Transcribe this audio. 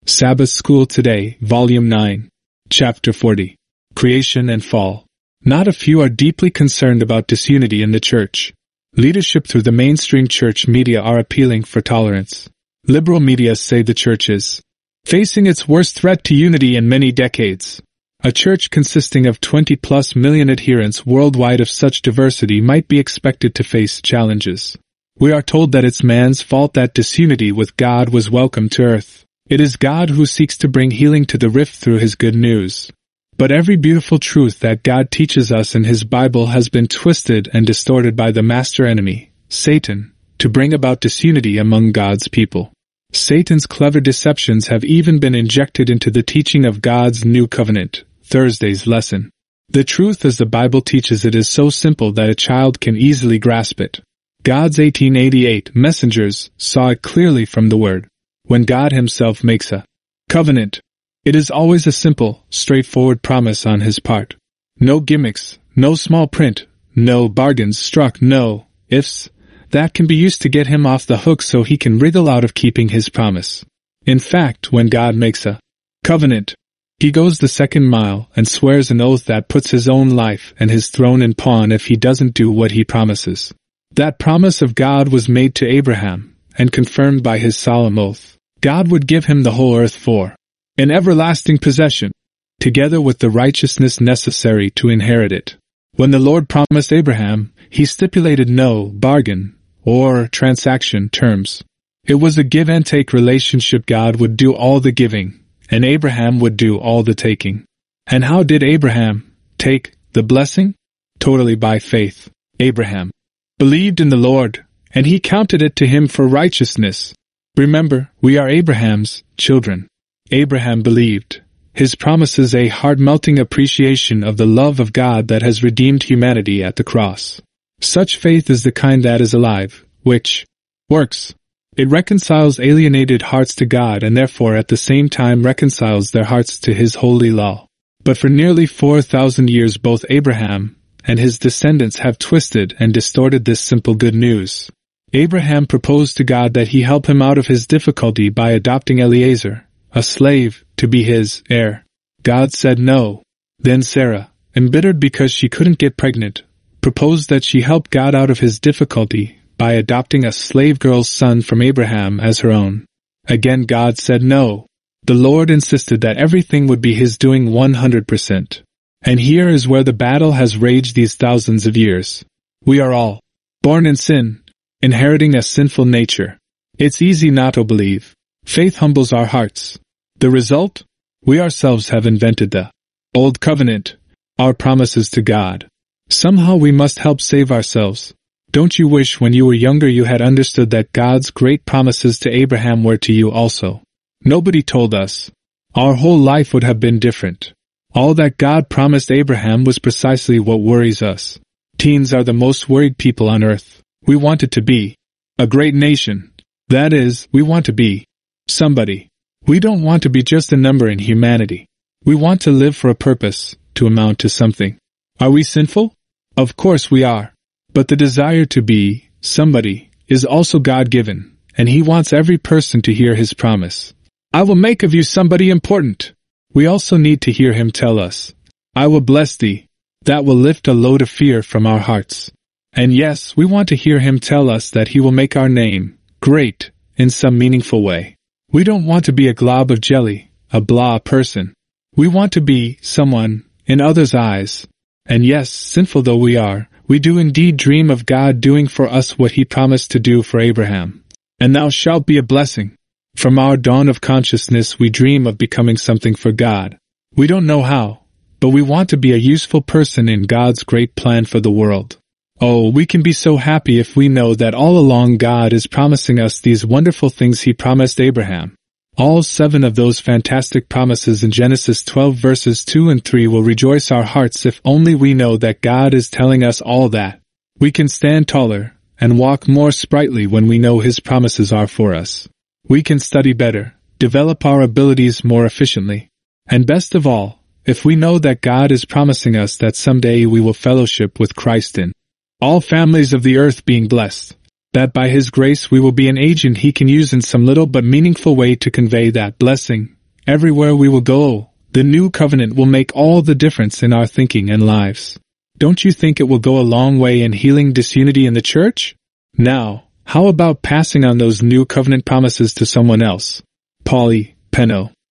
Sabbath School Today, Volume 9, Chapter 40. Creation and Fall. Not a few are deeply concerned about disunity in the church. Leadership through the mainstream church media are appealing for tolerance. Liberal media say the church is facing its worst threat to unity in many decades. A church consisting of 20+ million adherents worldwide of such diversity might be expected to face challenges. We are told that it's man's fault that disunity with God was welcomed to earth. It is God who seeks to bring healing to the rift through His good news. But every beautiful truth that God teaches us in His Bible has been twisted and distorted by the master enemy, Satan, to bring about disunity among God's people. Satan's clever deceptions have even been injected into the teaching of God's new covenant, Thursday's lesson. The truth as the Bible teaches it is so simple that a child can easily grasp it. God's 1888 messengers saw it clearly from the Word. When God Himself makes a covenant, it is always a simple, straightforward promise on His part. No gimmicks, no small print, no bargains struck, no ifs that can be used to get Him off the hook so He can wriggle out of keeping His promise. In fact, when God makes a covenant, He goes the second mile and swears an oath that puts His own life and His throne in pawn if He doesn't do what He promises. That promise of God was made to Abraham and confirmed by His solemn oath. God would give him the whole earth for an everlasting possession, together with the righteousness necessary to inherit it. When the Lord promised Abraham, He stipulated no bargain or transaction terms. It was a give-and-take relationship. God would do all the giving, and Abraham would do all the taking. And how did Abraham take the blessing? Totally by faith. Abraham believed in the Lord, and He counted it to him for righteousness. Remember, we are Abraham's children. Abraham believed. His promise is a heart-melting appreciation of the love of God that has redeemed humanity at the cross. Such faith is the kind that is alive, which works. It reconciles alienated hearts to God and therefore at the same time reconciles their hearts to His holy law. But for nearly 4,000 years both Abraham and his descendants have twisted and distorted this simple good news. Abraham proposed to God that He help him out of his difficulty by adopting Eliezer, a slave, to be his heir. God said no. Then Sarah, embittered because she couldn't get pregnant, proposed that she help God out of his difficulty by adopting a slave girl's son from Abraham as her own. Again God said no. The Lord insisted that everything would be His doing 100%. And here is where the battle has raged these thousands of years. We are all born in sin, inheriting a sinful nature. It's easy not to believe. Faith humbles our hearts. The result? We ourselves have invented the old covenant, our promises to God. Somehow we must help save ourselves. Don't you wish when you were younger you had understood that God's great promises to Abraham were to you also? Nobody told us. Our whole life would have been different. All that God promised Abraham was precisely what worries us. Teens are the most worried people on earth. We want it to be a great nation. That is, we want to be somebody. We don't want to be just a number in humanity. We want to live for a purpose, to amount to something. Are we sinful? Of course we are. But the desire to be somebody is also God-given, and He wants every person to hear His promise. I will make of you somebody important. We also need to hear Him tell us, I will bless thee. That will lift a load of fear from our hearts. And yes, we want to hear Him tell us that He will make our name great in some meaningful way. We don't want to be a glob of jelly, a blah person. We want to be someone in others' eyes. And yes, sinful though we are, we do indeed dream of God doing for us what He promised to do for Abraham. And thou shalt be a blessing. From our dawn of consciousness we dream of becoming something for God. We don't know how, but we want to be a useful person in God's great plan for the world. Oh, we can be so happy if we know that all along God is promising us these wonderful things He promised Abraham. All 7 of those fantastic promises in Genesis 12 verses 2 and 3 will rejoice our hearts if only we know that God is telling us all that. We can stand taller and walk more sprightly when we know His promises are for us. We can study better, develop our abilities more efficiently. And best of all, if we know that God is promising us that someday we will fellowship with Christ in all families of the earth being blessed. that by His grace we will be an agent He can use in some little but meaningful way to convey that blessing. Everywhere we will go, the new covenant will make all the difference in our thinking and lives. Don't you think it will go a long way in healing disunity in the church? Now, how about passing on those new covenant promises to someone else? Paulie, Penno.